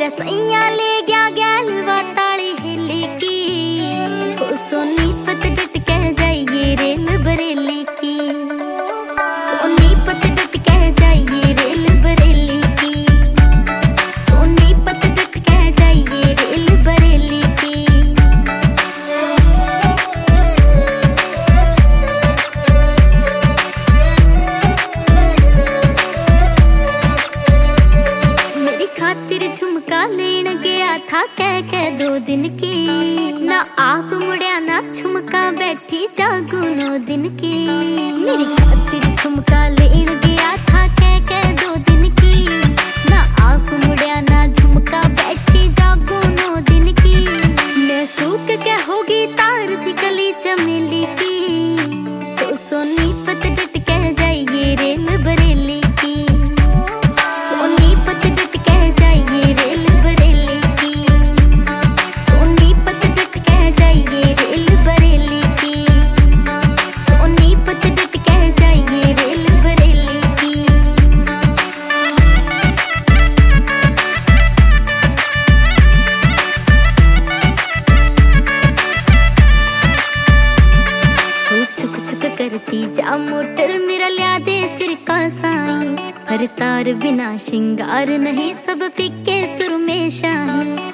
मेरा सैया ले गया गैलवा ताली हिली की, ओ सोनीपत डट कह जाइए रेल बरेली की, सोनीपत डट कह जाइए रेल बरेली की, सोनीपत डट कह जाइए रेल बरेली की। मेरी खातिर झुमका लेन गया था कह 2 दिन की, ना आप मुड़िया ना झुमका बैठी जागू 9 दिन की। मेरी खातिर झुमका लेन गया था कह 2 दिन की, ना आप मुड़िया ना झुमका बैठी जागू 9 दिन की। मैं सूख के होगी तार थी कली चमेली की, तो सोनीपत डट कह जाइए रेल बरेली की, सोनीपत डट कह जाइए रेल बरेली की, सोनीपत डट कह जाइए रेल बरेली की, सोनीपत डट कह जाइए रेल बरेली की। छुक छुक करती जा मोटर मेरा लिया दे सिर का साई, हर तार बिना श्रृंगार नहीं सब फीके सुर में शाही।